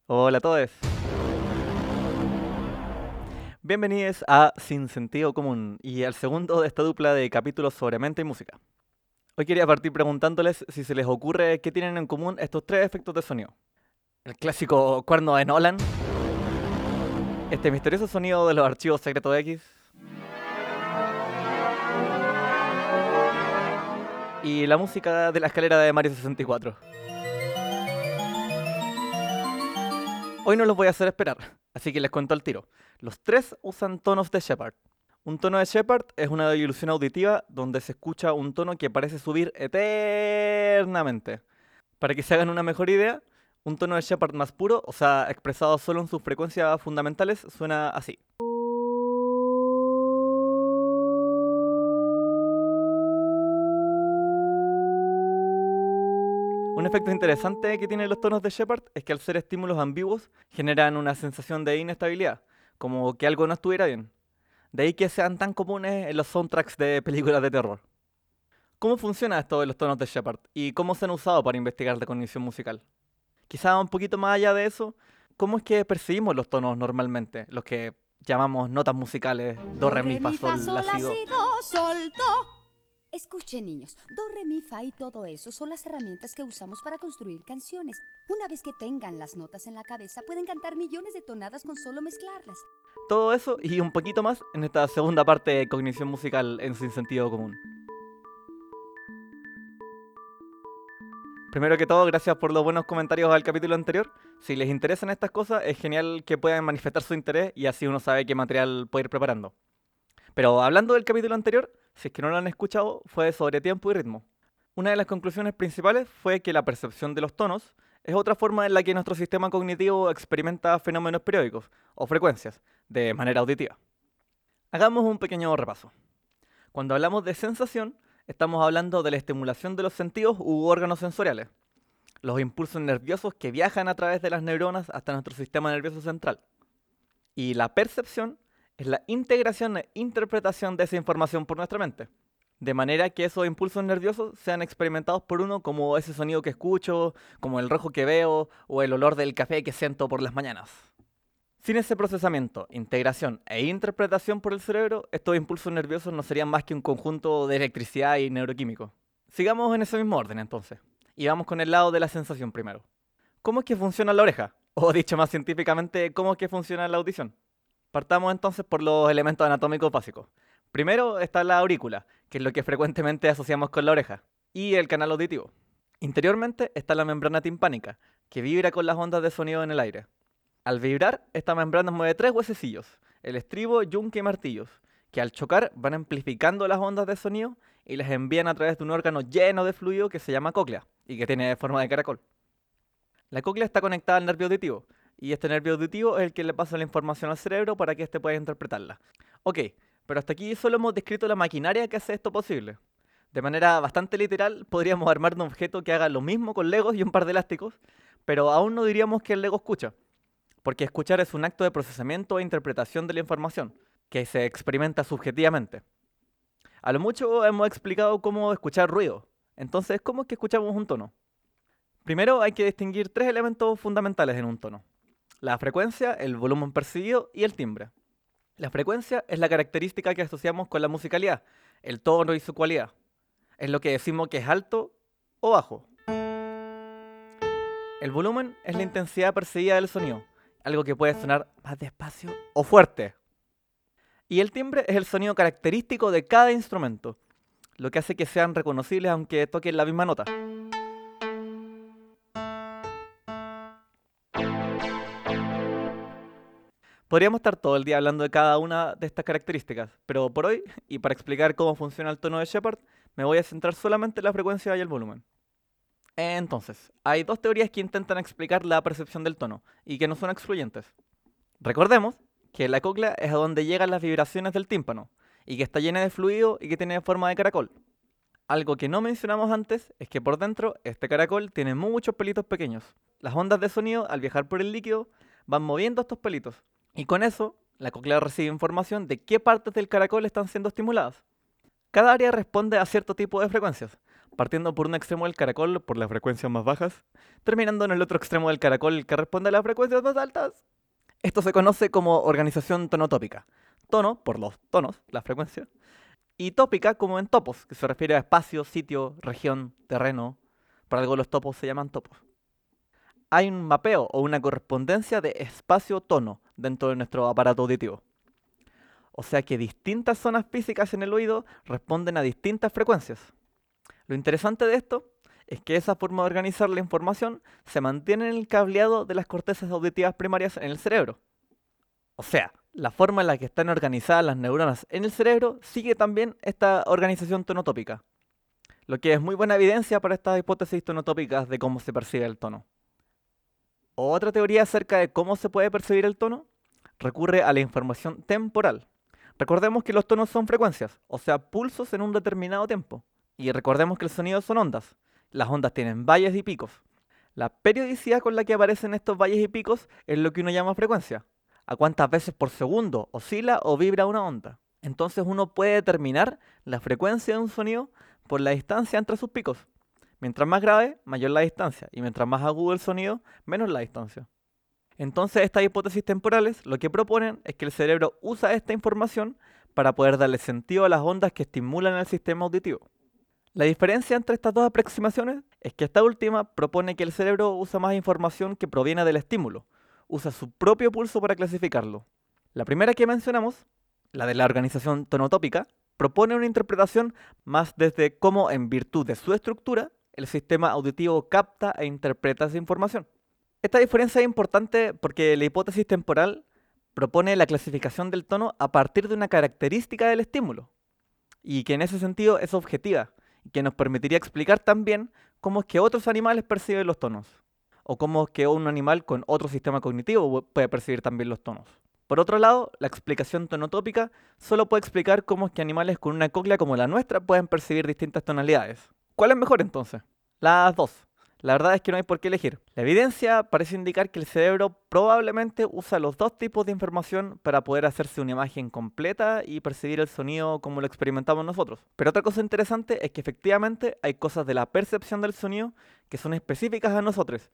Hola a todos. Bienvenidos a Sin Sentido Común y al segundo de esta dupla de capítulos sobre mente y música. Hoy quería partir preguntándoles si se les ocurre qué tienen en común estos tres efectos de sonido. El clásico cuerno de Nolan, este misterioso sonido de los archivos secretos de X y la música de la escalera de Mario 64. Hoy no los voy a hacer esperar, así que les cuento al tiro. Los tres usan tonos de Shepard. Un tono de Shepard es una ilusión auditiva donde se escucha un tono que parece subir eternamente. Para que se hagan una mejor idea, un tono de Shepard más puro, o sea, expresado solo en sus frecuencias fundamentales, suena así. Un efecto interesante que tienen los tonos de Shepard es que al ser estímulos ambiguos generan una sensación de inestabilidad, como que algo no estuviera bien. De ahí que sean tan comunes en los soundtracks de películas de terror. ¿Cómo funciona esto de los tonos de Shepard y cómo se han usado para investigar la cognición musical? Quizá un poquito más allá de eso, ¿cómo es que percibimos los tonos normalmente? Los que llamamos notas musicales, do, Do, re, mi, re, fa, mi, fa, sol, la, sol, si, la, do. si, do, sol, do. Escuchen, niños, do, re, mi, fa y todo eso son las herramientas que usamos para construir canciones. Una vez que tengan las notas en la cabeza, pueden cantar millones de tonadas con solo mezclarlas. Todo eso y un poquito más en esta segunda parte de cognición musical en Sin Sentido Común. Primero que todo, gracias por los buenos comentarios al capítulo anterior. Si les interesan estas cosas, es genial que puedan manifestar su interés y así uno sabe qué material puede ir preparando. Pero hablando del capítulo anterior, si es que no lo han escuchado, fue sobre tiempo y ritmo. Una de las conclusiones principales fue que la percepción de los tonos es otra forma en la que nuestro sistema cognitivo experimenta fenómenos periódicos o frecuencias de manera auditiva. Hagamos un pequeño repaso. Cuando hablamos de sensación, estamos hablando de la estimulación de los sentidos u órganos sensoriales, los impulsos nerviosos que viajan a través de las neuronas hasta nuestro sistema nervioso central. Y la percepción es la integración e interpretación de esa información por nuestra mente. De manera que esos impulsos nerviosos sean experimentados por uno como ese sonido que escucho, como el rojo que veo o el olor del café que siento por las mañanas. Sin ese procesamiento, integración e interpretación por el cerebro, estos impulsos nerviosos no serían más que un conjunto de electricidad y neuroquímico. Sigamos en ese mismo orden entonces. Y vamos con el lado de la sensación primero. ¿Cómo es que funciona la oreja? O dicho más científicamente, ¿cómo es que funciona la audición? Partamos entonces por los elementos anatómicos básicos. Primero está la aurícula, que es lo que frecuentemente asociamos con la oreja, y el canal auditivo. Interiormente está la membrana timpánica, que vibra con las ondas de sonido en el aire. Al vibrar, esta membrana mueve tres huesecillos, el estribo, yunque y martillos, que al chocar van amplificando las ondas de sonido y las envían a través de un órgano lleno de fluido que se llama cóclea y que tiene forma de caracol. La cóclea está conectada al nervio auditivo, y este nervio auditivo es el que le pasa la información al cerebro para que éste pueda interpretarla. Ok, pero hasta aquí solo hemos descrito la maquinaria que hace esto posible. De manera bastante literal, podríamos armar un objeto que haga lo mismo con legos y un par de elásticos, pero aún no diríamos que el lego escucha, porque escuchar es un acto de procesamiento e interpretación de la información, que se experimenta subjetivamente. A lo mucho hemos explicado cómo escuchar ruido, entonces, ¿cómo es que escuchamos un tono? Primero hay que distinguir tres elementos fundamentales en un tono: la frecuencia, el volumen percibido y el timbre. La frecuencia es la característica que asociamos con la musicalidad, el tono y su cualidad. Es lo que decimos que es alto o bajo. El volumen es la intensidad percibida del sonido, algo que puede sonar más despacio o fuerte. Y el timbre es el sonido característico de cada instrumento, lo que hace que sean reconocibles aunque toquen la misma nota. Podríamos estar todo el día hablando de cada una de estas características, pero por hoy, y para explicar cómo funciona el tono de Shepard, me voy a centrar solamente en la frecuencia y el volumen. Entonces, hay dos teorías que intentan explicar la percepción del tono, y que no son excluyentes. Recordemos que la cóclea es a donde llegan las vibraciones del tímpano, y que está llena de fluido y que tiene forma de caracol. Algo que no mencionamos antes es que por dentro este caracol tiene muchos pelitos pequeños. Las ondas de sonido, al viajar por el líquido, van moviendo estos pelitos. Y con eso, la cóclea recibe información de qué partes del caracol están siendo estimuladas. Cada área responde a cierto tipo de frecuencias. partiendo por un extremo del caracol por las frecuencias más bajas, terminando en el otro extremo del caracol que responde a las frecuencias más altas. Esto se conoce como organización tonotópica. Tono, por los tonos, la frecuencia, y tópica como en topos, que se refiere a espacio, sitio, región, terreno. Por algo los topos se llaman topos. Hay un mapeo o una correspondencia de espacio-tono dentro de nuestro aparato auditivo. O sea que distintas zonas físicas en el oído responden a distintas frecuencias. Lo interesante de esto es que esa forma de organizar la información se mantiene en el cableado de las cortezas auditivas primarias en el cerebro. O sea, la forma en la que están organizadas las neuronas en el cerebro sigue también esta organización tonotópica, lo que es muy buena evidencia para estas hipótesis tonotópicas de cómo se percibe el tono. Otra teoría acerca de cómo se puede percibir el tono recurre a la información temporal. Recordemos que los tonos son frecuencias, o sea, pulsos en un determinado tiempo. Y recordemos que el sonido son ondas. Las ondas tienen valles y picos. La periodicidad con la que aparecen estos valles y picos es lo que uno llama frecuencia. A cuántas veces por segundo oscila o vibra una onda. Entonces uno puede determinar la frecuencia de un sonido por la distancia entre sus picos. Mientras más grave, mayor la distancia, y mientras más agudo el sonido, menos la distancia. Entonces estas hipótesis temporales lo que proponen es que el cerebro usa esta información para poder darle sentido a las ondas que estimulan el sistema auditivo. La diferencia entre estas dos aproximaciones es que esta última propone que el cerebro usa más información que proviene del estímulo, usa su propio pulso para clasificarlo. La primera que mencionamos, la de la organización tonotópica, propone una interpretación más desde cómo, en virtud de su estructura, el sistema auditivo capta e interpreta esa información. Esta diferencia es importante porque la hipótesis temporal propone la clasificación del tono a partir de una característica del estímulo, y que en ese sentido es objetiva, y que nos permitiría explicar también cómo es que otros animales perciben los tonos, o cómo es que un animal con otro sistema cognitivo puede percibir también los tonos. Por otro lado, la explicación tonotópica solo puede explicar cómo es que animales con una cóclea como la nuestra pueden percibir distintas tonalidades. ¿Cuál es mejor entonces? Las dos. La verdad es que no hay por qué elegir. La evidencia parece indicar que el cerebro probablemente usa los dos tipos de información para poder hacerse una imagen completa y percibir el sonido como lo experimentamos nosotros. Pero otra cosa interesante es que efectivamente hay cosas de la percepción del sonido que son específicas a nosotros,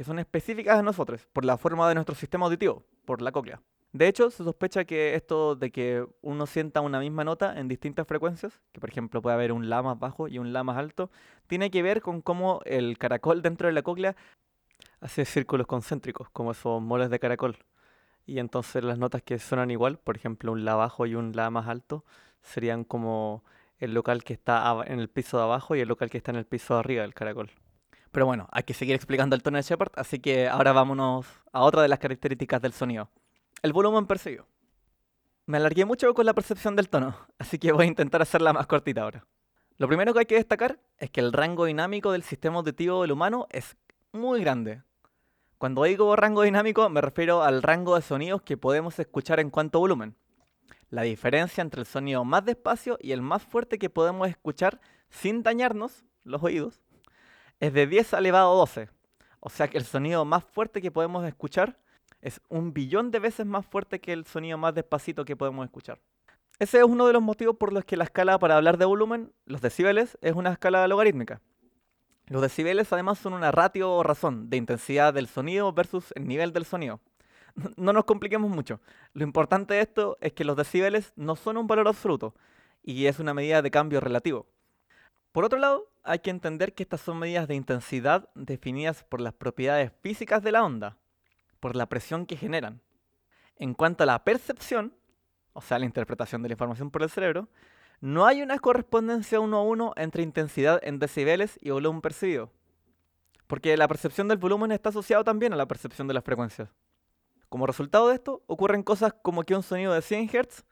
por la forma de nuestro sistema auditivo, por la cóclea. De hecho, se sospecha que esto de que uno sienta una misma nota en distintas frecuencias, que por ejemplo puede haber un la más bajo y un la más alto, tiene que ver con cómo el caracol dentro de la cóclea hace círculos concéntricos, como esos moles de caracol. Y entonces las notas que suenan igual, por ejemplo un la bajo y un la más alto, serían como el local que está en el piso de abajo y el local que está en el piso de arriba del caracol. Pero bueno, hay que seguir explicando el tono de Shepard, así que ahora vámonos a otra de las características del sonido. El volumen percibido. Me alargué mucho con la percepción del tono, así que voy a intentar hacerla más cortita ahora. Lo primero que hay que destacar es que el rango dinámico del sistema auditivo del humano es muy grande. Cuando digo rango dinámico me refiero al rango de sonidos que podemos escuchar en cuanto a volumen. La diferencia entre el sonido más despacio y el más fuerte que podemos escuchar sin dañarnos los oídos es de 10 elevado a 12. O sea que el sonido más fuerte que podemos escuchar es 1.000.000.000 de veces más fuerte que el sonido más despacito que podemos escuchar. Ese es uno de los motivos por los que la escala para hablar de volumen, los decibeles, es una escala logarítmica. Los decibeles además son una ratio o razón de intensidad del sonido versus el nivel del sonido. No nos compliquemos mucho. Lo importante de esto es que los decibeles no son un valor absoluto y es una medida de cambio relativo. Por otro lado, hay que entender que estas son medidas de intensidad definidas por las propiedades físicas de la onda, por la presión que generan. En cuanto a la percepción, o sea, la interpretación de la información por el cerebro, no hay una correspondencia 1 a 1 entre intensidad en decibeles y volumen percibido, porque la percepción del volumen está asociado también a la percepción de las frecuencias. Como resultado de esto, ocurren cosas como que un sonido de 100 Hz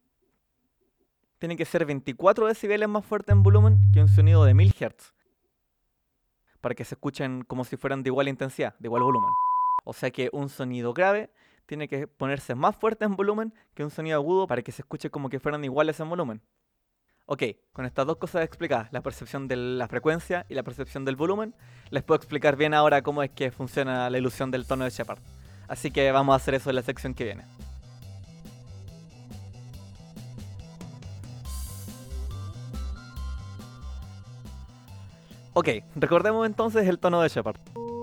tiene que ser 24 decibeles más fuerte en volumen que un sonido de 1000 Hz, para que se escuchen como si fueran de igual intensidad, de igual volumen. O sea que un sonido grave tiene que ponerse más fuerte en volumen que un sonido agudo para que se escuche como que fueran iguales en volumen. Ok, con estas dos cosas explicadas, la percepción de la frecuencia y la percepción del volumen, les puedo explicar bien ahora cómo es que funciona la ilusión del tono de Shepard. Así que vamos a hacer eso en la sección que viene. Ok, recordemos entonces el tono de Shepard.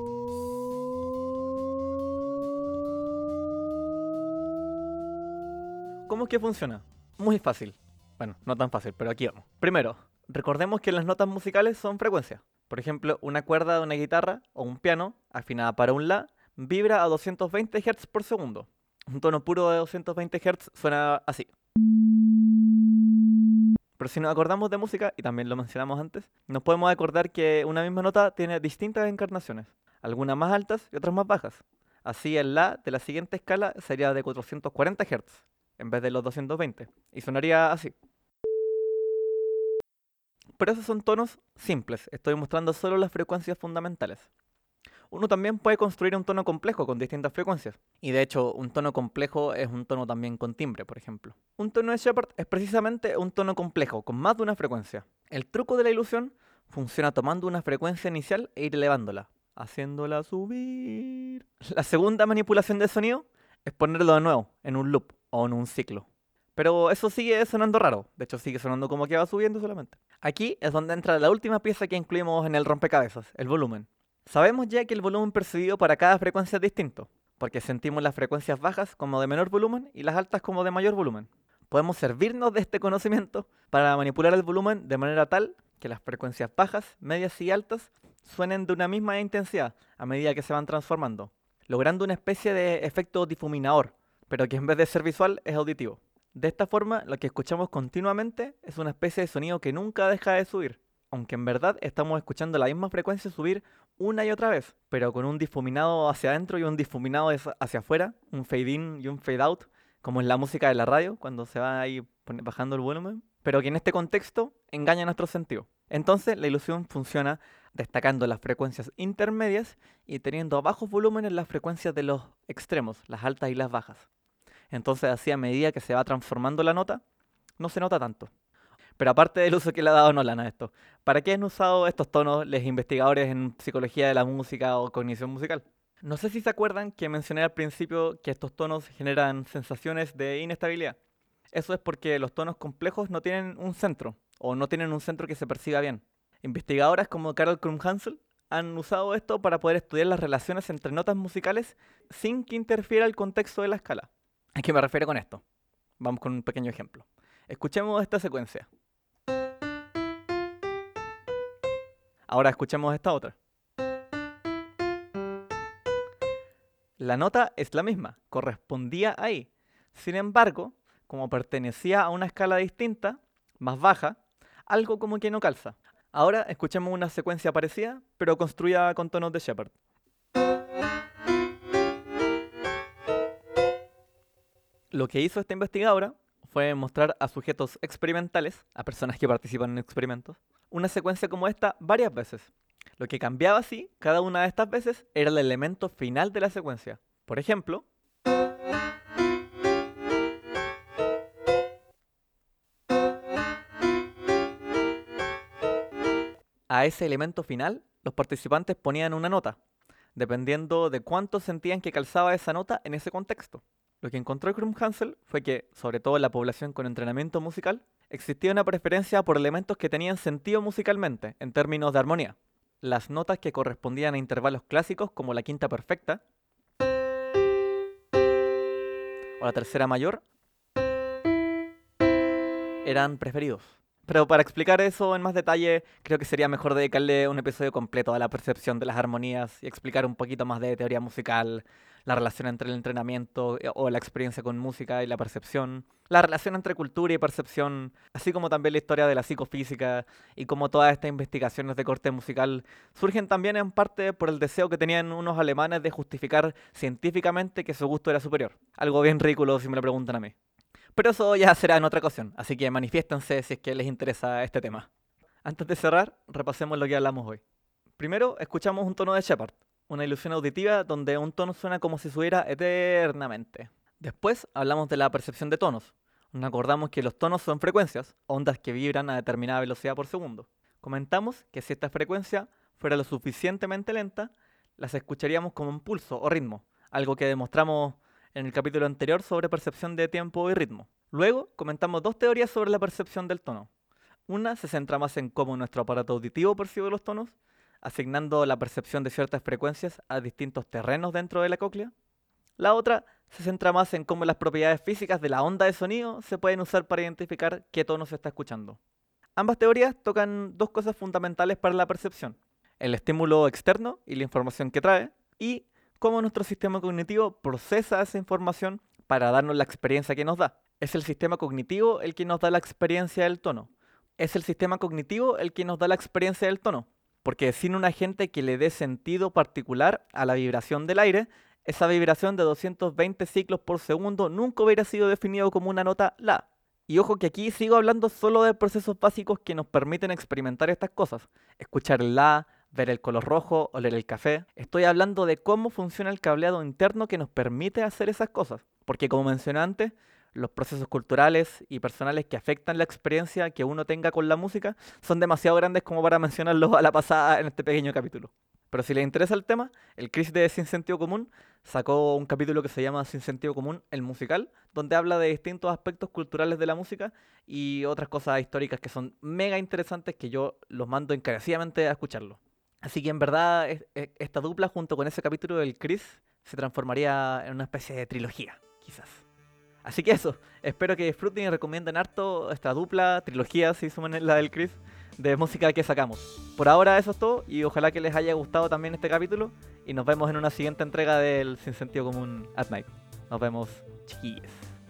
¿Cómo es que funciona? Muy fácil. Bueno, no tan fácil, pero aquí vamos. Primero, recordemos que las notas musicales son frecuencias. Por ejemplo, una cuerda de una guitarra o un piano, afinada para un La, vibra a 220 Hz por segundo. Un tono puro de 220 Hz suena así. Pero si nos acordamos de música, y también lo mencionamos antes, nos podemos acordar que una misma nota tiene distintas encarnaciones, algunas más altas y otras más bajas. Así el La de la siguiente escala sería de 440 Hz, en vez de los 220, y sonaría así. Pero esos son tonos simples, estoy mostrando solo las frecuencias fundamentales. Uno también puede construir un tono complejo con distintas frecuencias. Y de hecho, un tono complejo es un tono también con timbre, por ejemplo. Un tono de Shepard es precisamente un tono complejo, con más de una frecuencia. El truco de la ilusión funciona tomando una frecuencia inicial e ir elevándola, haciéndola subir. La segunda manipulación del sonido es ponerlo de nuevo, en un loop o en un ciclo. Pero eso sigue sonando raro, de hecho sigue sonando como que va subiendo solamente. Aquí es donde entra la última pieza que incluimos en el rompecabezas, el volumen. Sabemos ya que el volumen percibido para cada frecuencia es distinto, porque sentimos las frecuencias bajas como de menor volumen y las altas como de mayor volumen. Podemos servirnos de este conocimiento para manipular el volumen de manera tal que las frecuencias bajas, medias y altas suenen de una misma intensidad a medida que se van transformando, logrando una especie de efecto difuminador, pero que en vez de ser visual es auditivo. De esta forma, lo que escuchamos continuamente es una especie de sonido que nunca deja de subir, aunque en verdad estamos escuchando la misma frecuencia subir una y otra vez, pero con un difuminado hacia adentro y un difuminado hacia afuera, un fade in y un fade out, como en la música de la radio, cuando se va ahí bajando el volumen, pero que en este contexto engaña nuestro sentido. Entonces la ilusión funciona destacando las frecuencias intermedias y teniendo bajos volúmenes las frecuencias de los extremos, las altas y las bajas. Entonces así a medida que se va transformando la nota, no se nota tanto. Pero aparte del uso que le ha dado Nolan a esto, ¿para qué han usado estos tonos los investigadores en psicología de la música o cognición musical? No sé si se acuerdan que mencioné al principio que estos tonos generan sensaciones de inestabilidad. Eso es porque los tonos complejos no tienen un centro, o no tienen un centro que se perciba bien. Investigadoras como Carol Krumhansel han usado esto para poder estudiar las relaciones entre notas musicales sin que interfiera el contexto de la escala. ¿A qué me refiero con esto? Vamos con un pequeño ejemplo. Escuchemos esta secuencia. Ahora escuchemos esta otra. La nota es la misma, correspondía ahí. Sin embargo, como pertenecía a una escala distinta, más baja, algo como que no calza. Ahora escuchemos una secuencia parecida, pero construida con tonos de Shepard. Lo que hizo esta investigadora fue mostrar a sujetos experimentales, a personas que participan en experimentos, una secuencia como esta varias veces. Lo que cambiaba así, cada una de estas veces, era el elemento final de la secuencia. Por ejemplo, a ese elemento final, los participantes ponían una nota, dependiendo de cuánto sentían que calzaba esa nota en ese contexto. Lo que encontró Krumhansel fue que, sobre todo en la población con entrenamiento musical, existía una preferencia por elementos que tenían sentido musicalmente, en términos de armonía. Las notas que correspondían a intervalos clásicos como la quinta perfecta o la tercera mayor eran preferidos. Pero para explicar eso en más detalle, creo que sería mejor dedicarle un episodio completo a la percepción de las armonías y explicar un poquito más de teoría musical, la relación entre el entrenamiento o la experiencia con música y la percepción, la relación entre cultura y percepción, así como también la historia de la psicofísica y cómo todas estas investigaciones de corte musical surgen también en parte por el deseo que tenían unos alemanes de justificar científicamente que su gusto era superior. Algo bien ridículo si me lo preguntan a mí. Pero eso ya será en otra ocasión, así que manifiéstense si es que les interesa este tema. Antes de cerrar, repasemos lo que hablamos hoy. Primero, escuchamos un tono de Shepard, una ilusión auditiva donde un tono suena como si subiera eternamente. Después, hablamos de la percepción de tonos. Nos acordamos que los tonos son frecuencias, ondas que vibran a determinada velocidad por segundo. Comentamos que si esta frecuencia fuera lo suficientemente lenta, las escucharíamos como un pulso o ritmo, algo que demostramos en el capítulo anterior sobre percepción de tiempo y ritmo. Luego comentamos dos teorías sobre la percepción del tono. Una se centra más en cómo nuestro aparato auditivo percibe los tonos asignando la percepción de ciertas frecuencias a distintos terrenos dentro de la cóclea. La otra se centra más en cómo las propiedades físicas de la onda de sonido se pueden usar para identificar qué tono se está escuchando. Ambas teorías tocan dos cosas fundamentales para la percepción: el estímulo externo y la información que trae, y cómo nuestro sistema cognitivo procesa esa información para darnos la experiencia que nos da. Es el sistema cognitivo el que nos da la experiencia del tono. Es el sistema cognitivo el que nos da la experiencia del tono, porque sin un agente que le dé sentido particular a la vibración del aire, esa vibración de 220 ciclos por segundo nunca hubiera sido definido como una nota La. Y ojo que aquí sigo hablando solo de procesos básicos que nos permiten experimentar estas cosas: escuchar el La, ver el color rojo, oler el café. Estoy hablando de cómo funciona el cableado interno que nos permite hacer esas cosas. Porque como mencioné antes, los procesos culturales y personales que afectan la experiencia que uno tenga con la música son demasiado grandes como para mencionarlos a la pasada en este pequeño capítulo. Pero si les interesa el tema, el Chris de Sin Sentido Común sacó un capítulo que se llama Sin Sentido Común, el musical, donde habla de distintos aspectos culturales de la música y otras cosas históricas que son mega interesantes, que yo los mando encarecidamente a escucharlo. Así que en verdad esta dupla junto con ese capítulo del Chris se transformaría en una especie de trilogía, quizás. Así que eso, espero que disfruten y recomienden harto esta dupla, trilogía, si suman la del Chris, de música que sacamos. Por ahora eso es todo, y ojalá que les haya gustado también este capítulo, y nos vemos en una siguiente entrega del Sin Sentido Común at Night. Nos vemos, chiquillos.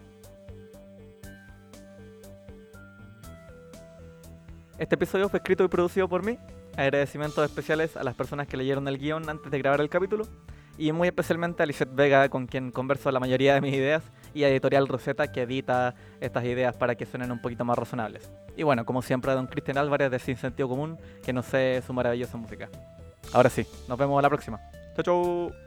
Este episodio fue escrito y producido por mí. Agradecimientos especiales a las personas que leyeron el guión antes de grabar el capítulo, y muy especialmente a Lisette Vega, con quien converso la mayoría de mis ideas, y a Editorial Rosetta, que edita estas ideas para que suenen un poquito más razonables. Y bueno, como siempre, a don Cristian Álvarez de Sin Sentido Común, que nos sé su maravillosa música. Ahora sí, nos vemos la próxima. Chau, chau.